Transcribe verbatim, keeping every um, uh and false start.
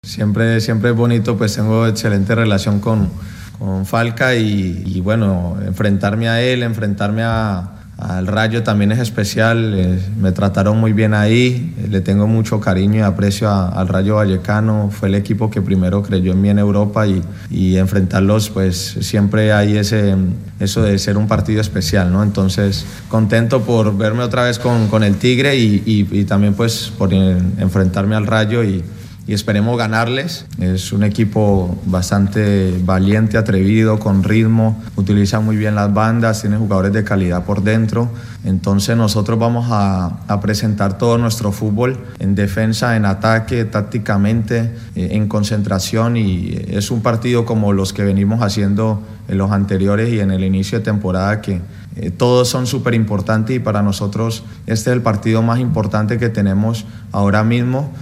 Siempre, siempre es bonito, pues tengo excelente relación con, con Falca y, y bueno, enfrentarme a él, enfrentarme a, al Rayo también es especial. Eh, me trataron muy bien ahí, eh, le tengo mucho cariño y aprecio a, al Rayo Vallecano. Fue el equipo que primero creyó en mí en Europa y, y enfrentarlos, pues siempre hay ese, eso de ser un partido especial, ¿no? Entonces, contento por verme otra vez con, con el Tigre y, y, y también pues por en, enfrentarme al Rayo y y esperemos ganarles. Es un equipo bastante valiente, atrevido, con ritmo, utiliza muy bien las bandas, tiene jugadores de calidad por dentro. Entonces nosotros vamos a, a presentar todo nuestro fútbol en defensa, en ataque, tácticamente, eh, en concentración, y es un partido como los que venimos haciendo en los anteriores y en el inicio de temporada, que eh, todos son súper importantes, y para nosotros este es el partido más importante que tenemos ahora mismo.